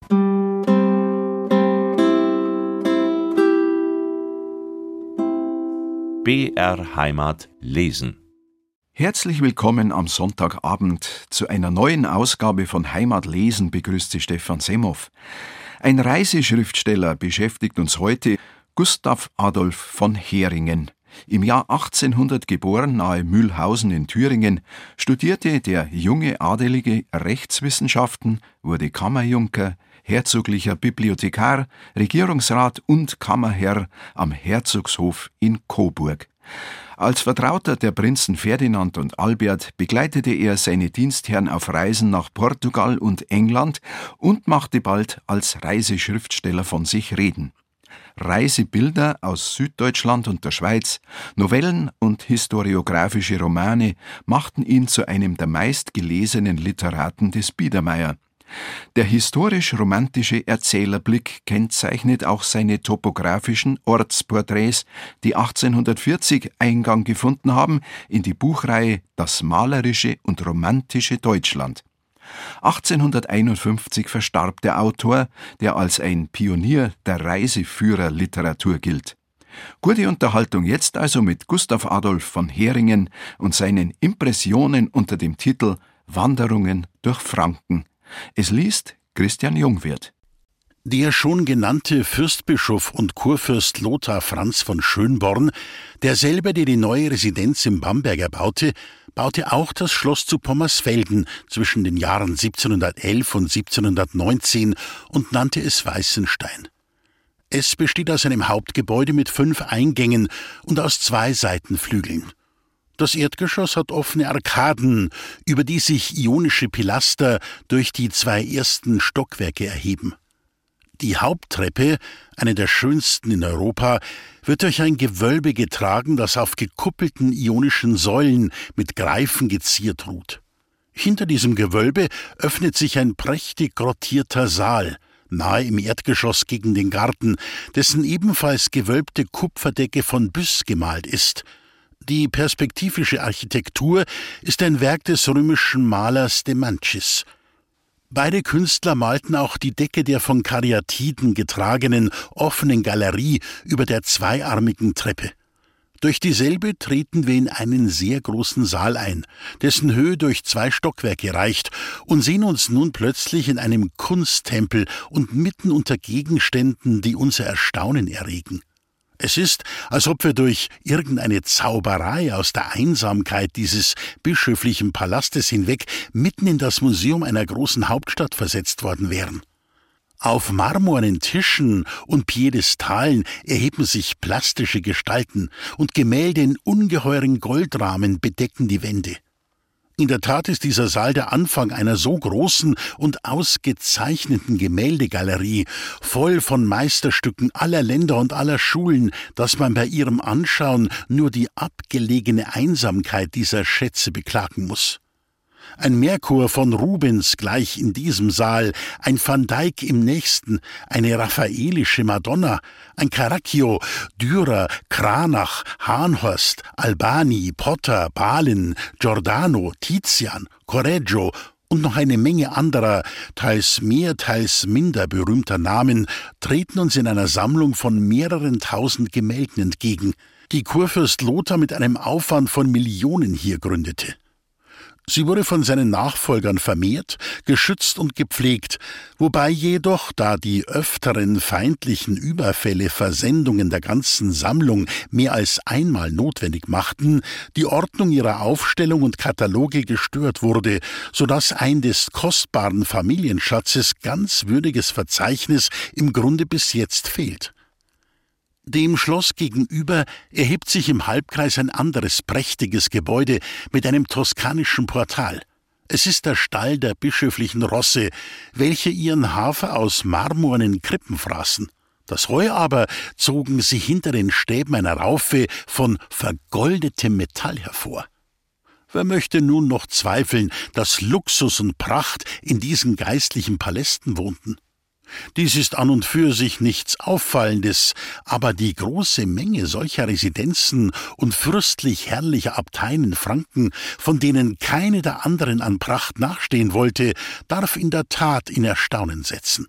BR Heimat lesen. Herzlich willkommen am Sonntagabend zu einer neuen Ausgabe von Heimat lesen, begrüßt Sie Stefan Semhoff. Ein Reiseschriftsteller beschäftigt uns heute, Gustav Adolf von Heringen. Im Jahr 1800 geboren, nahe Mühlhausen in Thüringen, studierte der junge Adelige Rechtswissenschaften, wurde Kammerjunker, herzoglicher Bibliothekar, Regierungsrat und Kammerherr am Herzogshof in Coburg. Als Vertrauter der Prinzen Ferdinand und Albert begleitete er seine Dienstherren auf Reisen nach Portugal und England und machte bald als Reiseschriftsteller von sich reden. Reisebilder aus Süddeutschland und der Schweiz, Novellen und historiografische Romane machten ihn zu einem der meistgelesenen Literaten des Biedermeier. Der historisch-romantische Erzählerblick kennzeichnet auch seine topografischen Ortsporträts, die 1840 Eingang gefunden haben in die Buchreihe Das malerische und romantische Deutschland. 1851 verstarb der Autor, der als ein Pionier der Reiseführerliteratur gilt. Gute Unterhaltung jetzt also mit Gustav Adolf von Heringen und seinen Impressionen unter dem Titel Wanderungen durch Franken. Es liest Christian Jungwirth. Der schon genannte Fürstbischof und Kurfürst Lothar Franz von Schönborn, derselbe, der die neue Residenz im Bamberg erbaute, baute auch das Schloss zu Pommersfelden zwischen den Jahren 1711 und 1719 und nannte es Weißenstein. Es besteht aus einem Hauptgebäude mit 5 Eingängen und aus 2 Seitenflügeln. Das Erdgeschoss hat offene Arkaden, über die sich ionische Pilaster durch die 2 ersten Stockwerke erheben. Die Haupttreppe, eine der schönsten in Europa, wird durch ein Gewölbe getragen, das auf gekuppelten ionischen Säulen mit Greifen geziert ruht. Hinter diesem Gewölbe öffnet sich ein prächtig grottierter Saal, nahe im Erdgeschoss gegen den Garten, dessen ebenfalls gewölbte Kupferdecke von Büss gemalt ist. Die perspektivische Architektur ist ein Werk des römischen Malers de Manchis. Beide Künstler malten auch die Decke der von Karyatiden getragenen offenen Galerie über der zweiarmigen Treppe. Durch dieselbe treten wir in einen sehr großen Saal ein, dessen Höhe durch 2 Stockwerke reicht, und sehen uns nun plötzlich in einem Kunsttempel und mitten unter Gegenständen, die unser Erstaunen erregen. Es ist, als ob wir durch irgendeine Zauberei aus der Einsamkeit dieses bischöflichen Palastes hinweg mitten in das Museum einer großen Hauptstadt versetzt worden wären. Auf marmornen Tischen und Piedestalen erheben sich plastische Gestalten und Gemälde in ungeheuren Goldrahmen bedecken die Wände. In der Tat ist dieser Saal der Anfang einer so großen und ausgezeichneten Gemäldegalerie, voll von Meisterstücken aller Länder und aller Schulen, dass man bei ihrem Anschauen nur die abgelegene Einsamkeit dieser Schätze beklagen muss. Ein Merkur von Rubens gleich in diesem Saal, ein Van Dyck im nächsten, eine raffaelische Madonna, ein Carraccio, Dürer, Cranach, Hahnhorst, Albani, Potter, Balin, Giordano, Tizian, Correggio und noch eine Menge anderer, teils mehr, teils minder berühmter Namen, treten uns in einer Sammlung von mehreren tausend Gemälden entgegen, die Kurfürst Lothar mit einem Aufwand von Millionen hier gründete. Sie wurde von seinen Nachfolgern vermehrt, geschützt und gepflegt, wobei jedoch, da die öfteren feindlichen Überfälle Versendungen der ganzen Sammlung mehr als einmal notwendig machten, die Ordnung ihrer Aufstellung und Kataloge gestört wurde, so dass ein des kostbaren Familienschatzes ganz würdiges Verzeichnis im Grunde bis jetzt fehlt. Dem Schloss gegenüber erhebt sich im Halbkreis ein anderes prächtiges Gebäude mit einem toskanischen Portal. Es ist der Stall der bischöflichen Rosse, welche ihren Hafer aus marmornen Krippen fraßen. Das Heu aber zogen sie hinter den Stäben einer Raufe von vergoldetem Metall hervor. Wer möchte nun noch zweifeln, dass Luxus und Pracht in diesen geistlichen Palästen wohnten? Dies ist an und für sich nichts Auffallendes, aber die große Menge solcher Residenzen und fürstlich herrlicher Abteien in Franken, von denen keine der anderen an Pracht nachstehen wollte, darf in der Tat in Erstaunen setzen.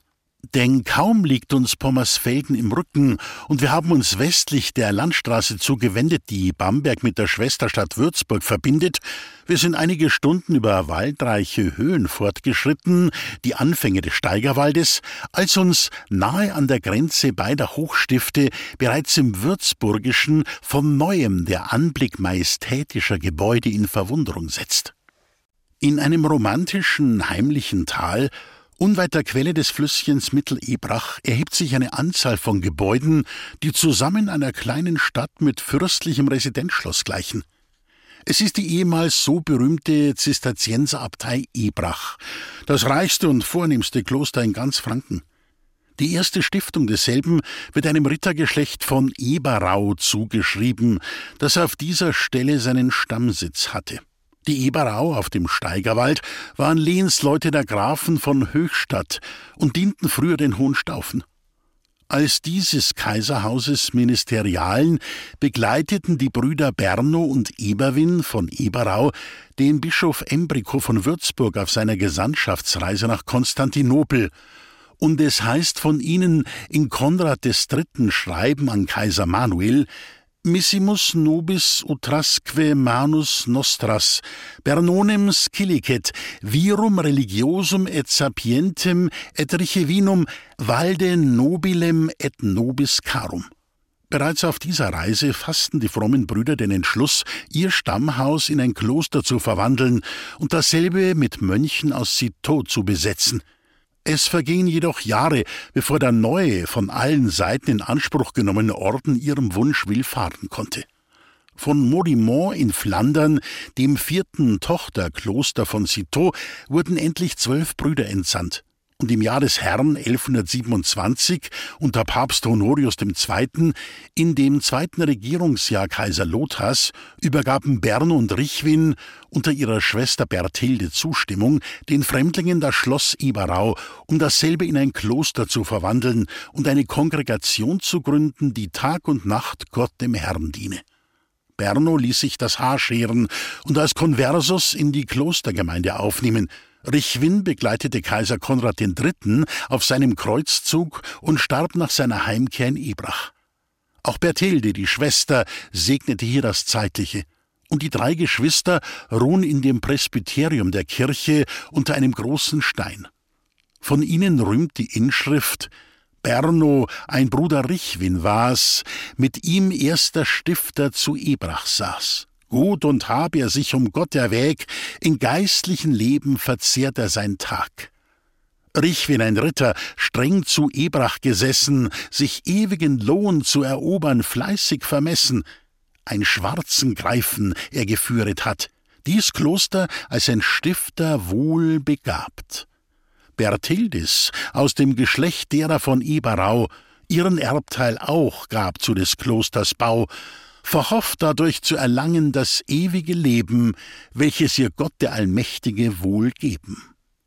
Denn kaum liegt uns Pommersfelden im Rücken und wir haben uns westlich der Landstraße zugewendet, die Bamberg mit der Schwesterstadt Würzburg verbindet. Wir sind einige Stunden über waldreiche Höhen fortgeschritten, die Anfänge des Steigerwaldes, als uns nahe an der Grenze beider Hochstifte bereits im Würzburgischen von Neuem der Anblick majestätischer Gebäude in Verwunderung setzt. In einem romantischen, heimlichen Tal unweit der Quelle des Flüsschens Mittel-Ebrach erhebt sich eine Anzahl von Gebäuden, die zusammen einer kleinen Stadt mit fürstlichem Residenzschloss gleichen. Es ist die ehemals so berühmte Zisterzienserabtei Ebrach, das reichste und vornehmste Kloster in ganz Franken. Die erste Stiftung desselben wird einem Rittergeschlecht von Eberau zugeschrieben, das auf dieser Stelle seinen Stammsitz hatte. Die Eberau auf dem Steigerwald waren Lehensleute der Grafen von Höchstadt und dienten früher den Hohenstaufen. Als dieses Kaiserhauses Ministerialen begleiteten die Brüder Berno und Eberwin von Eberau den Bischof Embrico von Würzburg auf seiner Gesandtschaftsreise nach Konstantinopel, und es heißt von ihnen in Konrad III. Schreiben an Kaiser Manuel: Missimus nobis utrasque manus nostras, Bernonem scilicet, virum religiosum et sapientem et richevinum valde nobilem et nobis carum. Bereits auf dieser Reise fassten die frommen Brüder den Entschluss, ihr Stammhaus in ein Kloster zu verwandeln und dasselbe mit Mönchen aus Citeaux zu besetzen. Es vergingen jedoch Jahre, bevor der neue, von allen Seiten in Anspruch genommene Orden ihrem Wunsch willfahren konnte. Von Modimont in Flandern, dem 4. Tochterkloster von Citeaux, wurden endlich 12 Brüder entsandt. Und im Jahr des Herrn 1127 unter Papst Honorius II., in dem 2. Regierungsjahr Kaiser Lothars, übergaben Berno und Richwin unter ihrer Schwester Berthilde Zustimmung den Fremdlingen das Schloss Eberau, um dasselbe in ein Kloster zu verwandeln und eine Kongregation zu gründen, die Tag und Nacht Gott dem Herrn diene. Berno ließ sich das Haar scheren und als Conversus in die Klostergemeinde aufnehmen. Richwin begleitete Kaiser Konrad III. Auf seinem Kreuzzug und starb nach seiner Heimkehr in Ebrach. Auch Berthilde, die Schwester, segnete hier das Zeitliche. Und die 3 Geschwister ruhen in dem Presbyterium der Kirche unter einem großen Stein. Von ihnen rühmt die Inschrift: Berno, ein Bruder Richwin war's, mit ihm erster Stifter zu Ebrach saß. Gut und hab er sich um Gott erwäg, in geistlichen Leben verzehrt er sein Tag. Richwin, ein Ritter, streng zu Ebrach gesessen, sich ewigen Lohn zu erobern fleißig vermessen, ein schwarzen Greifen er geführet hat, dies Kloster als ein Stifter wohl begabt. Berthildis, aus dem Geschlecht derer von Eberau, ihren Erbteil auch gab zu des Klosters Bau, verhofft dadurch zu erlangen das ewige Leben, welches ihr Gott der Allmächtige wohl geben.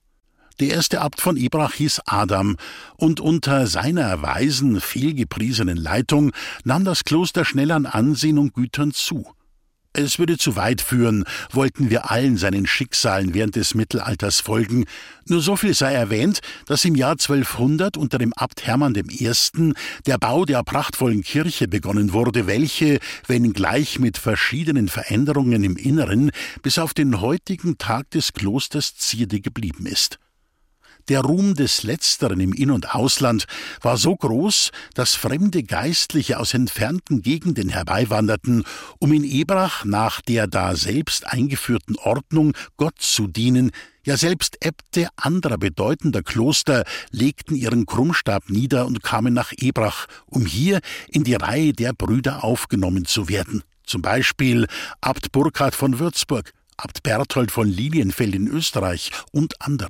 Der erste Abt von Ebrach hieß Adam, und unter seiner weisen, vielgepriesenen Leitung nahm das Kloster schnell an Ansehen und Gütern zu. Es würde zu weit führen, wollten wir allen seinen Schicksalen während des Mittelalters folgen. Nur so viel sei erwähnt, dass im Jahr 1200 unter dem Abt Hermann I. der Bau der prachtvollen Kirche begonnen wurde, welche, wenngleich mit verschiedenen Veränderungen im Inneren, bis auf den heutigen Tag des Klosters Zierde geblieben ist. Der Ruhm des Letzteren im In- und Ausland war so groß, dass fremde Geistliche aus entfernten Gegenden herbeiwanderten, um in Ebrach nach der da selbst eingeführten Ordnung Gott zu dienen. Ja, selbst Äbte anderer bedeutender Kloster legten ihren Krummstab nieder und kamen nach Ebrach, um hier in die Reihe der Brüder aufgenommen zu werden. Zum Beispiel Abt Burkhard von Würzburg, Abt Berthold von Lilienfeld in Österreich und andere.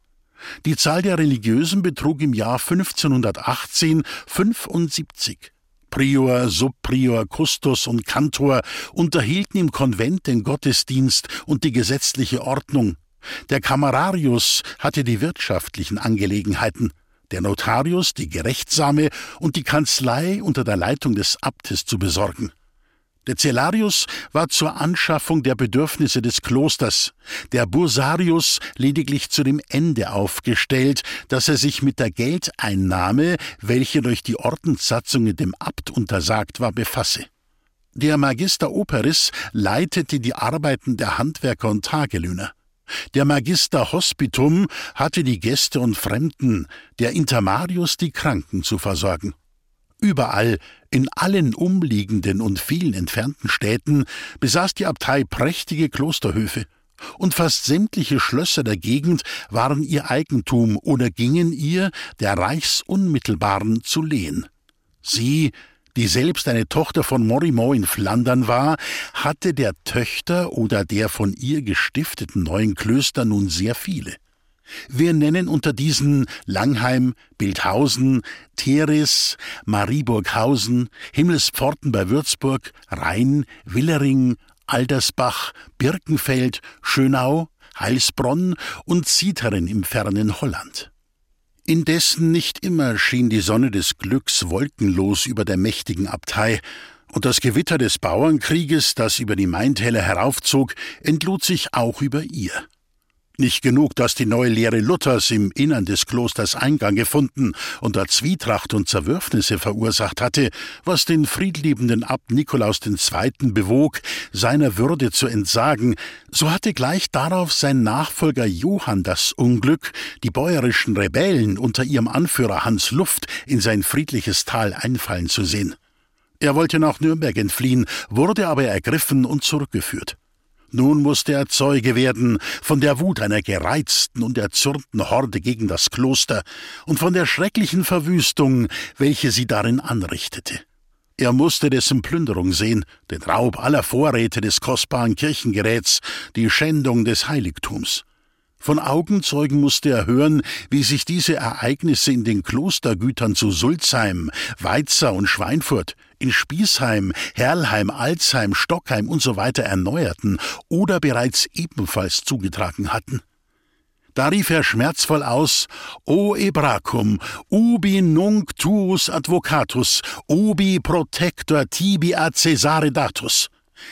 Die Zahl der Religiösen betrug im Jahr 1518 75. Prior, Subprior, Kustos und Kantor unterhielten im Konvent den Gottesdienst und die gesetzliche Ordnung. Der Kamerarius hatte die wirtschaftlichen Angelegenheiten, der Notarius die gerechtsame und die Kanzlei unter der Leitung des Abtes zu besorgen. Der Cellarius war zur Anschaffung der Bedürfnisse des Klosters, der Bursarius lediglich zu dem Ende aufgestellt, dass er sich mit der Geldeinnahme, welche durch die Ordenssatzungen dem Abt untersagt war, befasse. Der Magister Operis leitete die Arbeiten der Handwerker und Tagelöhner. Der Magister Hospitum hatte die Gäste und Fremden, der Intermarius die Kranken zu versorgen. Überall, in allen umliegenden und vielen entfernten Städten, besaß die Abtei prächtige Klosterhöfe, und fast sämtliche Schlösser der Gegend waren ihr Eigentum oder gingen ihr, der Reichsunmittelbaren, zu Lehen. Sie, die selbst eine Tochter von Morimont in Flandern war, hatte der Töchter oder der von ihr gestifteten neuen Klöster nun sehr viele. Wir nennen unter diesen Langheim, Bildhausen, Theris, Marieburghausen, Himmelspforten bei Würzburg, Rhein, Willering, Aldersbach, Birkenfeld, Schönau, Heilsbronn und Zieteren im fernen Holland. Indessen nicht immer schien die Sonne des Glücks wolkenlos über der mächtigen Abtei, und das Gewitter des Bauernkrieges, das über die Maintäler heraufzog, entlud sich auch über ihr. Nicht genug, dass die neue Lehre Luthers im Innern des Klosters Eingang gefunden und da Zwietracht und Zerwürfnisse verursacht hatte, was den friedliebenden Abt Nikolaus II. Bewog, seiner Würde zu entsagen, so hatte gleich darauf sein Nachfolger Johann das Unglück, die bäuerischen Rebellen unter ihrem Anführer Hans Luft in sein friedliches Tal einfallen zu sehen. Er wollte nach Nürnberg entfliehen, wurde aber ergriffen und zurückgeführt. Nun musste er Zeuge werden von der Wut einer gereizten und erzürnten Horde gegen das Kloster und von der schrecklichen Verwüstung, welche sie darin anrichtete. Er musste dessen Plünderung sehen, den Raub aller Vorräte des kostbaren Kirchengeräts, die Schändung des Heiligtums. Von Augenzeugen musste er hören, wie sich diese Ereignisse in den Klostergütern zu Sulzheim, Weizer und Schweinfurt, in Spießheim, Herlheim, Alzheim, Stockheim usw. Erneuerten oder bereits ebenfalls zugetragen hatten. Da rief er schmerzvoll aus: O Ebracum, ubi nunc tuus advocatus, ubi protector tibi ad Caesare datus.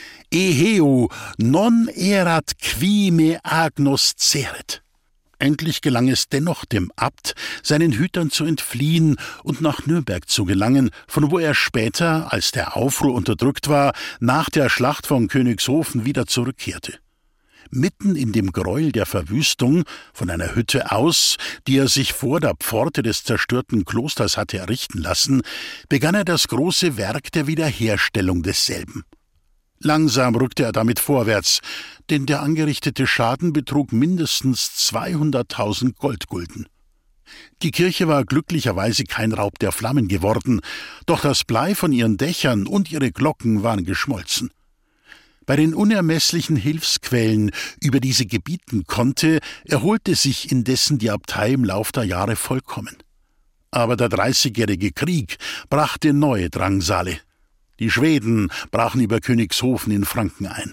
Eheu, non erat qui me agnus ceret. Endlich gelang es dennoch dem Abt, seinen Hütern zu entfliehen und nach Nürnberg zu gelangen, von wo er später, als der Aufruhr unterdrückt war, nach der Schlacht von Königshofen wieder zurückkehrte. Mitten in dem Gräuel der Verwüstung, von einer Hütte aus, die er sich vor der Pforte des zerstörten Klosters hatte errichten lassen, begann er das große Werk der Wiederherstellung desselben. Langsam rückte er damit vorwärts, denn der angerichtete Schaden betrug mindestens 200.000 Goldgulden. Die Kirche war glücklicherweise kein Raub der Flammen geworden, doch das Blei von ihren Dächern und ihre Glocken waren geschmolzen. Bei den unermesslichen Hilfsquellen, über die sie gebieten konnte, erholte sich indessen die Abtei im Lauf der Jahre vollkommen. Aber der 30-jährige Krieg brachte neue Drangsale. Die Schweden brachen über Königshofen in Franken ein.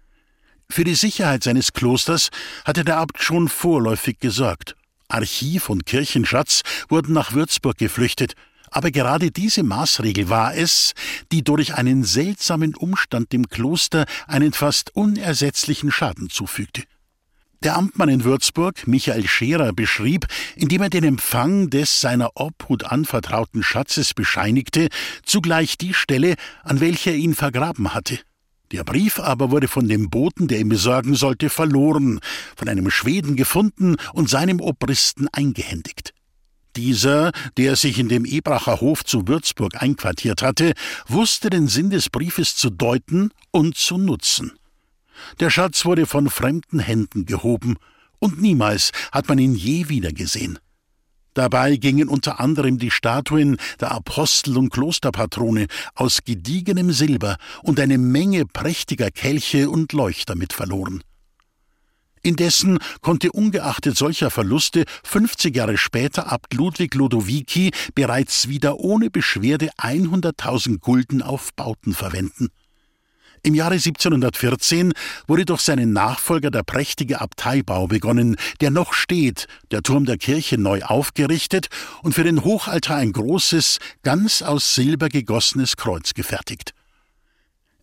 Für die Sicherheit seines Klosters hatte der Abt schon vorläufig gesorgt. Archiv und Kirchenschatz wurden nach Würzburg geflüchtet, aber gerade diese Maßregel war es, die durch einen seltsamen Umstand dem Kloster einen fast unersetzlichen Schaden zufügte. Der Amtmann in Würzburg, Michael Scherer, beschrieb, indem er den Empfang des seiner Obhut anvertrauten Schatzes bescheinigte, zugleich die Stelle, an welcher er ihn vergraben hatte. Der Brief aber wurde von dem Boten, der ihn besorgen sollte, verloren, von einem Schweden gefunden und seinem Obristen eingehändigt. Dieser, der sich in dem Ebracher Hof zu Würzburg einquartiert hatte, wusste den Sinn des Briefes zu deuten und zu nutzen. Der Schatz wurde von fremden Händen gehoben, und niemals hat man ihn je wiedergesehen. Dabei gingen unter anderem die Statuen der Apostel- und Klosterpatrone aus gediegenem Silber und eine Menge prächtiger Kelche und Leuchter mit verloren. Indessen konnte ungeachtet solcher Verluste 50 Jahre später Abt Ludwig Lodovici bereits wieder ohne Beschwerde 100.000 Gulden auf Bauten verwenden. Im Jahre 1714 wurde durch seinen Nachfolger der prächtige Abteibau begonnen, der noch steht, der Turm der Kirche neu aufgerichtet und für den Hochaltar ein großes, ganz aus Silber gegossenes Kreuz gefertigt.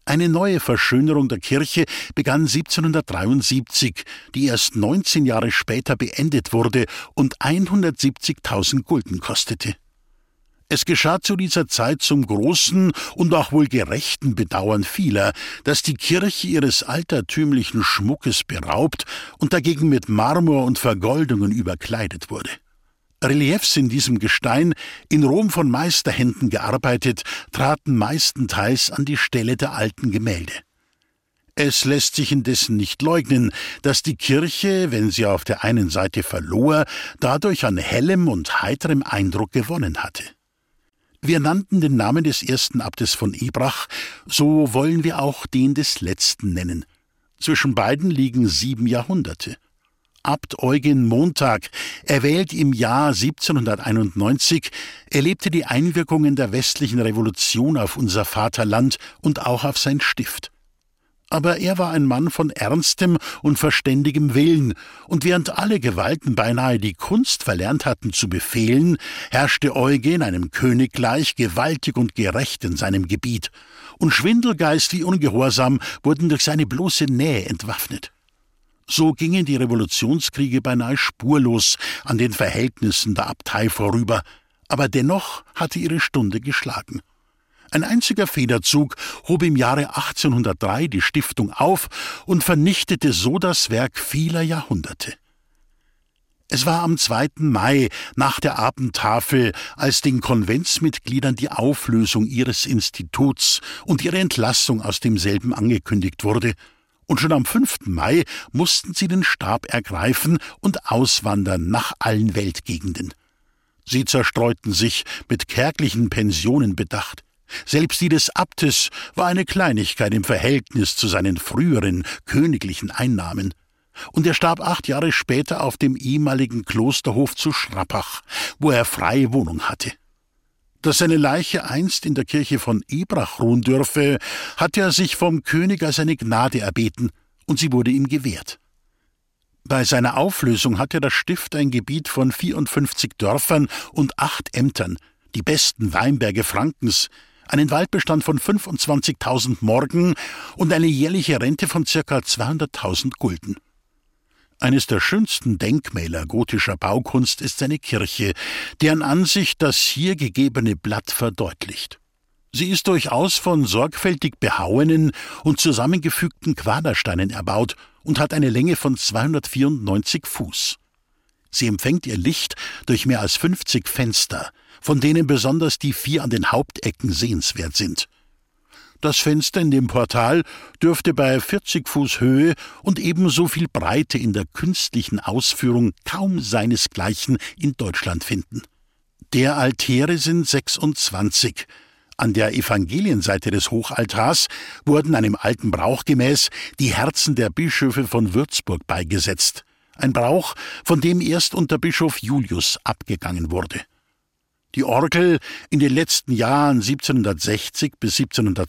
Eine neue Verschönerung der Kirche begann 1773, die erst 19 Jahre später beendet wurde und 170.000 Gulden kostete. Es geschah zu dieser Zeit zum großen und auch wohl gerechten Bedauern vieler, dass die Kirche ihres altertümlichen Schmuckes beraubt und dagegen mit Marmor und Vergoldungen überkleidet wurde. Reliefs in diesem Gestein, in Rom von Meisterhänden gearbeitet, traten meistenteils an die Stelle der alten Gemälde. Es lässt sich indessen nicht leugnen, dass die Kirche, wenn sie auf der einen Seite verlor, dadurch an hellem und heiterem Eindruck gewonnen hatte. Wir nannten den Namen des ersten Abtes von Ebrach, so wollen wir auch den des letzten nennen. Zwischen beiden liegen 7 Jahrhunderte. Abt Eugen Montag, erwählt im Jahr 1791, erlebte die Einwirkungen der westlichen Revolution auf unser Vaterland und auch auf sein Stift. Aber er war ein Mann von ernstem und verständigem Willen, und während alle Gewalten beinahe die Kunst verlernt hatten zu befehlen, herrschte Eugen einem König gleich gewaltig und gerecht in seinem Gebiet, und Schwindelgeist wie Ungehorsam wurden durch seine bloße Nähe entwaffnet. So gingen die Revolutionskriege beinahe spurlos an den Verhältnissen der Abtei vorüber, aber dennoch hatte ihre Stunde geschlagen. Ein einziger Federzug hob im Jahre 1803 die Stiftung auf und vernichtete so das Werk vieler Jahrhunderte. Es war am 2. Mai nach der Abendtafel, als den Konventsmitgliedern die Auflösung ihres Instituts und ihre Entlassung aus demselben angekündigt wurde, und schon am 5. Mai mussten sie den Stab ergreifen und auswandern nach allen Weltgegenden. Sie zerstreuten sich, mit kärglichen Pensionen bedacht. Selbst die des Abtes war eine Kleinigkeit im Verhältnis zu seinen früheren königlichen Einnahmen. Und er starb 8 Jahre später auf dem ehemaligen Klosterhof zu Schrappach, wo er freie Wohnung hatte. Dass seine Leiche einst in der Kirche von Ebrach ruhen dürfe, hatte er sich vom König als eine Gnade erbeten, und sie wurde ihm gewährt. Bei seiner Auflösung hatte das Stift ein Gebiet von 54 Dörfern und 8 Ämtern, die besten Weinberge Frankens, einen Waldbestand von 25.000 Morgen und eine jährliche Rente von ca. 200.000 Gulden. Eines der schönsten Denkmäler gotischer Baukunst ist seine Kirche, deren Ansicht das hier gegebene Blatt verdeutlicht. Sie ist durchaus von sorgfältig behauenen und zusammengefügten Quadersteinen erbaut und hat eine Länge von 294 Fuß. Sie empfängt ihr Licht durch mehr als 50 Fenster, von denen besonders die 4 an den Hauptecken sehenswert sind. Das Fenster in dem Portal dürfte bei 40 Fuß Höhe und ebenso viel Breite in der künstlichen Ausführung kaum seinesgleichen in Deutschland finden. Der Altäre sind 26. An der Evangelienseite des Hochaltars wurden einem alten Brauch gemäß die Herzen der Bischöfe von Würzburg beigesetzt. Ein Brauch, von dem erst unter Bischof Julius abgegangen wurde. Die Orgel, in den letzten Jahren 1760 bis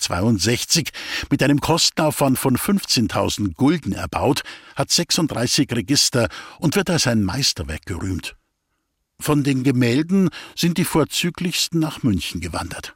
1762 mit einem Kostenaufwand von 15.000 Gulden erbaut, hat 36 Register und wird als ein Meisterwerk gerühmt. Von den Gemälden sind die vorzüglichsten nach München gewandert.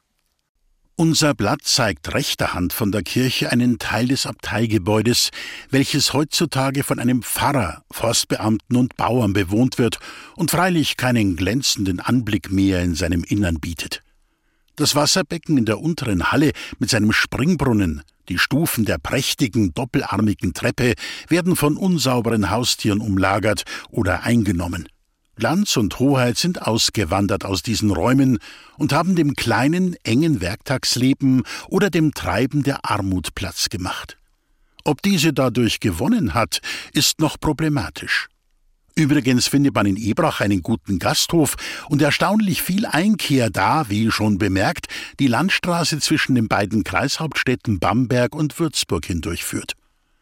Unser Blatt zeigt rechter Hand von der Kirche einen Teil des Abteigebäudes, welches heutzutage von einem Pfarrer, Forstbeamten und Bauern bewohnt wird und freilich keinen glänzenden Anblick mehr in seinem Innern bietet. Das Wasserbecken in der unteren Halle mit seinem Springbrunnen, die Stufen der prächtigen, doppelarmigen Treppe werden von unsauberen Haustieren umlagert oder eingenommen. Glanz und Hoheit sind ausgewandert aus diesen Räumen und haben dem kleinen, engen Werktagsleben oder dem Treiben der Armut Platz gemacht. Ob diese dadurch gewonnen hat, ist noch problematisch. Übrigens findet man in Ebrach einen guten Gasthof und erstaunlich viel Einkehr, da, wie schon bemerkt, die Landstraße zwischen den beiden Kreishauptstädten Bamberg und Würzburg hindurchführt.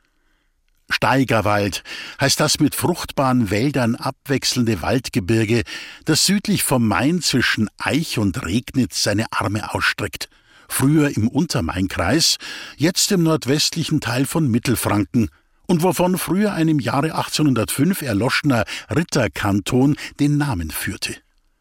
Steigerwald heißt das mit fruchtbaren Wäldern abwechselnde Waldgebirge, das südlich vom Main zwischen Eich und Regnitz seine Arme ausstreckt, früher im Untermainkreis, jetzt im nordwestlichen Teil von Mittelfranken und wovon früher ein im Jahre 1805 erloschener Ritterkanton den Namen führte.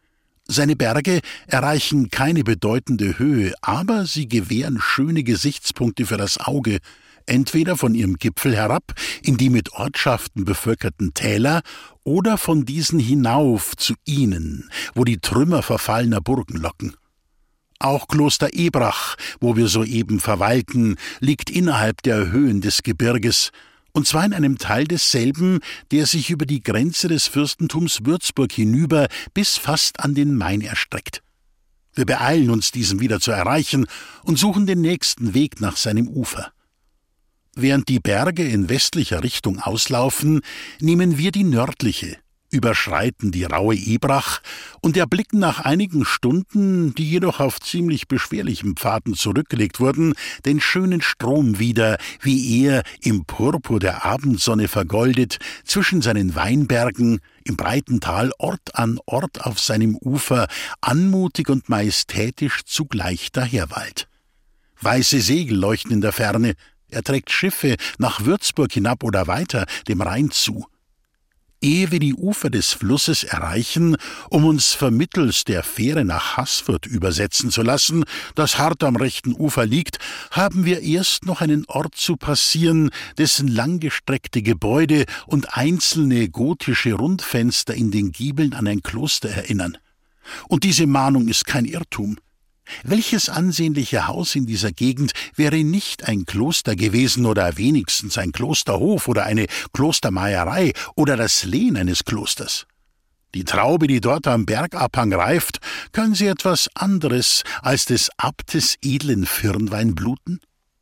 Seine Berge erreichen keine bedeutende Höhe, aber sie gewähren schöne Gesichtspunkte für das Auge, entweder von ihrem Gipfel herab in die mit Ortschaften bevölkerten Täler oder von diesen hinauf zu ihnen, wo die Trümmer verfallener Burgen locken. Auch Kloster Ebrach, wo wir soeben verweilten, liegt innerhalb der Höhen des Gebirges, und zwar in einem Teil desselben, der sich über die Grenze des Fürstentums Würzburg hinüber bis fast an den Main erstreckt. Wir beeilen uns, diesen wieder zu erreichen und suchen den nächsten Weg nach seinem Ufer. Während die Berge in westlicher Richtung auslaufen, nehmen wir die nördliche, überschreiten die raue Ebrach und erblicken nach einigen Stunden, die jedoch auf ziemlich beschwerlichen Pfaden zurückgelegt wurden, den schönen Strom wieder, wie er, im Purpur der Abendsonne vergoldet, zwischen seinen Weinbergen, im breiten Tal Ort an Ort auf seinem Ufer, anmutig und majestätisch zugleich daherwallt. Weiße Segel leuchten in der Ferne, er trägt Schiffe nach Würzburg hinab oder weiter dem Rhein zu. Ehe wir die Ufer des Flusses erreichen, um uns vermittels der Fähre nach Haßfurt übersetzen zu lassen, das hart am rechten Ufer liegt, haben wir erst noch einen Ort zu passieren, dessen langgestreckte Gebäude und einzelne gotische Rundfenster in den Giebeln an ein Kloster erinnern. Und diese Mahnung ist kein Irrtum. Welches ansehnliche Haus in dieser Gegend wäre nicht ein Kloster gewesen oder wenigstens ein Klosterhof oder eine Klostermeierei oder das Lehen eines Klosters? Die Traube, die dort am Bergabhang reift, können sie etwas anderes als des Abtes edlen Firnwein bluten?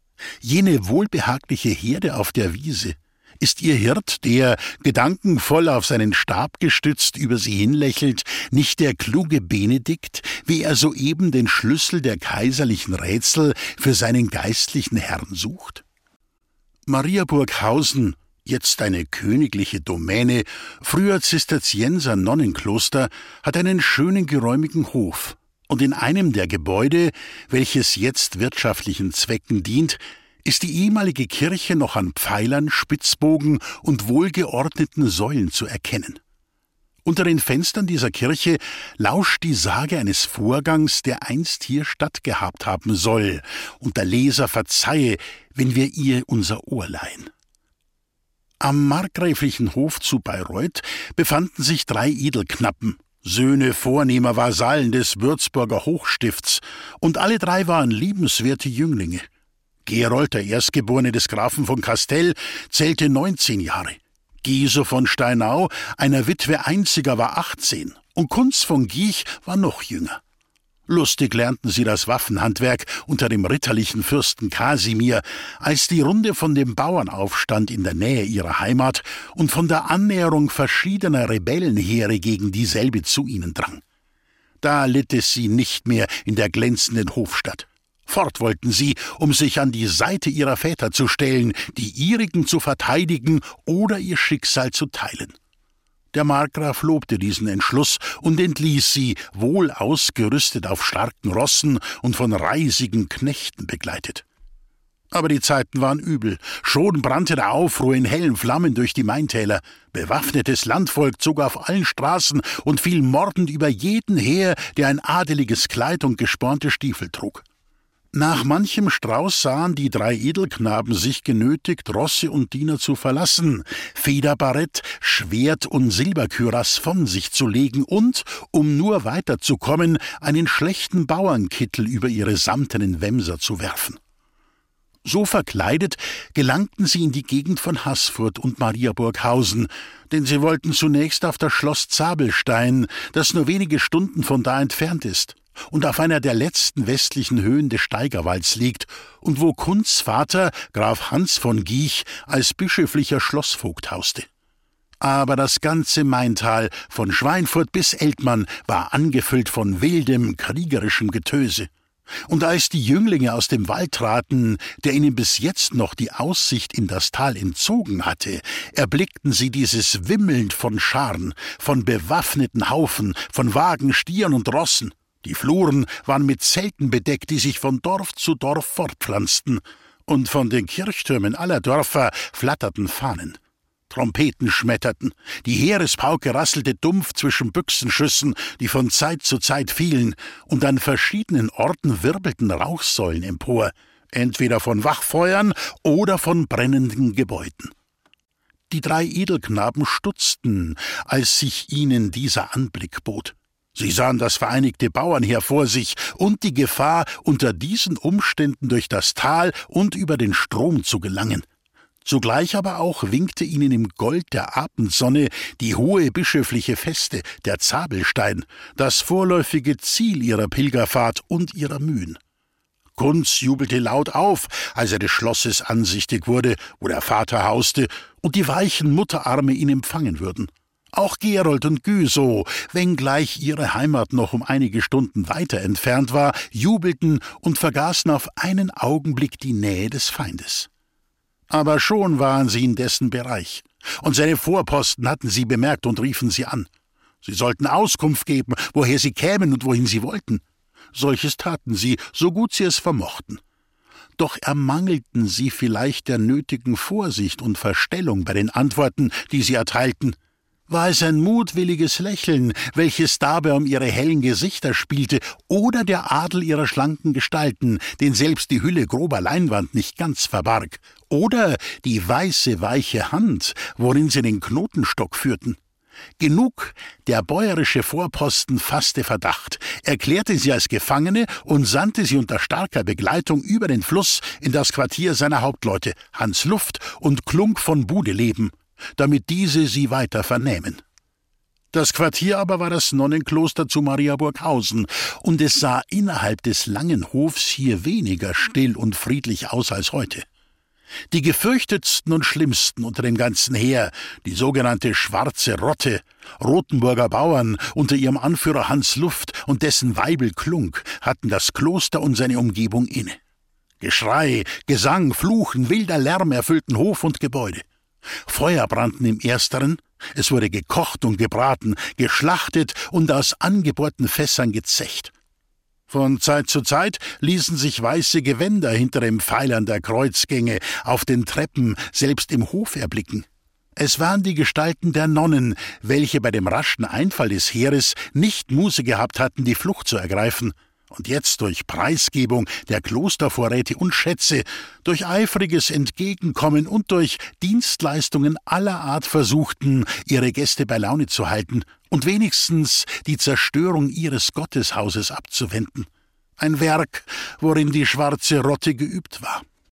Jene wohlbehagliche Herde auf der Wiese, ist ihr Hirt, der, gedankenvoll auf seinen Stab gestützt, über sie hinlächelt, nicht der kluge Benedikt, wie er soeben den Schlüssel der kaiserlichen Rätsel für seinen geistlichen Herrn sucht? Mariaburghausen, jetzt eine königliche Domäne, früher Zisterzienser Nonnenkloster, hat einen schönen geräumigen Hof, und in einem der Gebäude, welches jetzt wirtschaftlichen Zwecken dient, ist die ehemalige Kirche noch an Pfeilern, Spitzbogen und wohlgeordneten Säulen zu erkennen. Unter den Fenstern dieser Kirche lauscht die Sage eines Vorgangs, der einst hier stattgehabt haben soll, und der Leser verzeihe, wenn wir ihr unser Ohr leihen. Am markgräflichen Hof zu Bayreuth befanden sich 3 Edelknappen, Söhne vornehmer Vasallen des Würzburger Hochstifts, und alle 3 waren liebenswerte Jünglinge. Gerold, der Erstgeborene des Grafen von Castell, zählte 19 Jahre. Giso von Steinau, einer Witwe einziger, war 18, und Kunz von Giech war noch jünger. Lustig lernten sie das Waffenhandwerk unter dem ritterlichen Fürsten Kasimir, als die Runde von dem Bauernaufstand in der Nähe ihrer Heimat und von der Annäherung verschiedener Rebellenheere gegen dieselbe zu ihnen drang. Da litt es sie nicht mehr in der glänzenden Hofstadt. Fort wollten sie, um sich an die Seite ihrer Väter zu stellen, die ihrigen zu verteidigen oder ihr Schicksal zu teilen. Der Markgraf lobte diesen Entschluss und entließ sie, wohl ausgerüstet auf starken Rossen und von reisigen Knechten begleitet. Aber die Zeiten waren übel. Schon brannte der Aufruhr in hellen Flammen durch die Maintäler. Bewaffnetes Landvolk zog auf allen Straßen und fiel mordend über jeden her, der ein adeliges Kleid und gespornte Stiefel trug. Nach manchem Strauß sahen die 3 Edelknaben sich genötigt, Rosse und Diener zu verlassen, Federbarett, Schwert und Silberkürass von sich zu legen und, um nur weiterzukommen, einen schlechten Bauernkittel über ihre samtenen Wämser zu werfen. So verkleidet gelangten sie in die Gegend von Haßfurt und Mariaburghausen, denn sie wollten zunächst auf das Schloss Zabelstein, das nur wenige Stunden von da entfernt ist und auf einer der letzten westlichen Höhen des Steigerwalds liegt und wo Kunz Vater, Graf Hans von Giech, als bischöflicher Schlossvogt hauste. Aber das ganze Maintal, von Schweinfurt bis Eltmann, war angefüllt von wildem, kriegerischem Getöse. Und als die Jünglinge aus dem Wald traten, der ihnen bis jetzt noch die Aussicht in das Tal entzogen hatte, erblickten sie dieses wimmelnd von Scharen, von bewaffneten Haufen, von Wagen, Stieren und Rossen. Die Fluren waren mit Zelten bedeckt, die sich von Dorf zu Dorf fortpflanzten, und von den Kirchtürmen aller Dörfer flatterten Fahnen. Trompeten schmetterten, die Heerespauke rasselte dumpf zwischen Büchsenschüssen, die von Zeit zu Zeit fielen, und an verschiedenen Orten wirbelten Rauchsäulen empor, entweder von Wachfeuern oder von brennenden Gebäuden. Die 3 Edelknaben stutzten, als sich ihnen dieser Anblick bot. Sie sahen das vereinigte Bauernheer vor sich und die Gefahr, unter diesen Umständen durch das Tal und über den Strom zu gelangen. Zugleich aber auch winkte ihnen im Gold der Abendsonne die hohe bischöfliche Feste, der Zabelstein, das vorläufige Ziel ihrer Pilgerfahrt und ihrer Mühen. Kunz jubelte laut auf, als er des Schlosses ansichtig wurde, wo der Vater hauste und die weichen Mutterarme ihn empfangen würden. Auch Gerold und Güsow, wenngleich ihre Heimat noch um einige Stunden weiter entfernt war, jubelten und vergaßen auf einen Augenblick die Nähe des Feindes. Aber schon waren sie in dessen Bereich, und seine Vorposten hatten sie bemerkt und riefen sie an. Sie sollten Auskunft geben, woher sie kämen und wohin sie wollten. Solches taten sie, so gut sie es vermochten. Doch ermangelten sie vielleicht der nötigen Vorsicht und Verstellung bei den Antworten, die sie erteilten. War es ein mutwilliges Lächeln, welches dabei um ihre hellen Gesichter spielte, oder der Adel ihrer schlanken Gestalten, den selbst die Hülle grober Leinwand nicht ganz verbarg, oder die weiße, weiche Hand, worin sie den Knotenstock führten? Genug, der bäuerische Vorposten fasste Verdacht, erklärte sie als Gefangene und sandte sie unter starker Begleitung über den Fluss in das Quartier seiner Hauptleute, Hans Luft und Klunk von Budeleben, damit diese sie weiter vernähmen. Das Quartier aber war das Nonnenkloster zu Mariaburghausen, und es sah innerhalb des langen Hofs hier weniger still und friedlich aus als heute. Die gefürchtetsten und schlimmsten unter dem ganzen Heer, die sogenannte Schwarze Rotte, Rothenburger Bauern unter ihrem Anführer Hans Luft und dessen Weibel Klunk, hatten das Kloster und seine Umgebung inne. Geschrei, Gesang, Fluchen, wilder Lärm erfüllten Hof und Gebäude. Feuer brannten im Ersteren, es wurde gekocht und gebraten, geschlachtet und aus angebohrten Fässern gezecht. Von Zeit zu Zeit ließen sich weiße Gewänder hinter den Pfeilern der Kreuzgänge, auf den Treppen, selbst im Hof erblicken. Es waren die Gestalten der Nonnen, welche bei dem raschen Einfall des Heeres nicht Muße gehabt hatten, die Flucht zu ergreifen, und jetzt durch Preisgebung der Klostervorräte und Schätze, durch eifriges Entgegenkommen und durch Dienstleistungen aller Art versuchten, ihre Gäste bei Laune zu halten und wenigstens die Zerstörung ihres Gotteshauses abzuwenden. Ein Werk, worin die Schwarze Rotte geübt war.